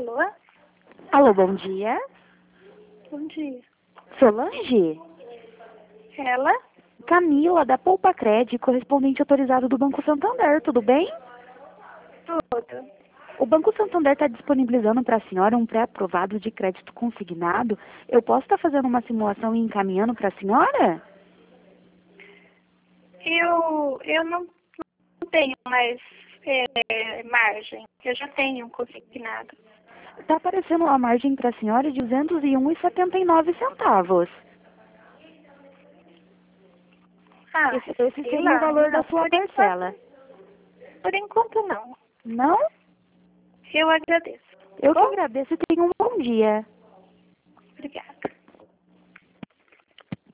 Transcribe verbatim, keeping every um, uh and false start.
Alô? Alô, bom dia. Bom dia. Solange? Ela? Camila, da Poupa Cred, correspondente autorizado do Banco Santander, tudo bem? Tudo. O Banco Santander está disponibilizando para a senhora um pré-aprovado de crédito consignado. Eu posso estar fazendo uma simulação e encaminhando para a senhora? Eu, eu não, não tenho mais é, margem. Eu já tenho um consignado. Está aparecendo a margem para a senhora de duzentos e um reais e setenta e nove centavos. Ah, Esse, esse sei seria lá. o valor da Não, sua por parcela. enquanto, por enquanto não. Não? Eu agradeço. Eu que Bom, agradeço e tenha um bom dia. obrigada.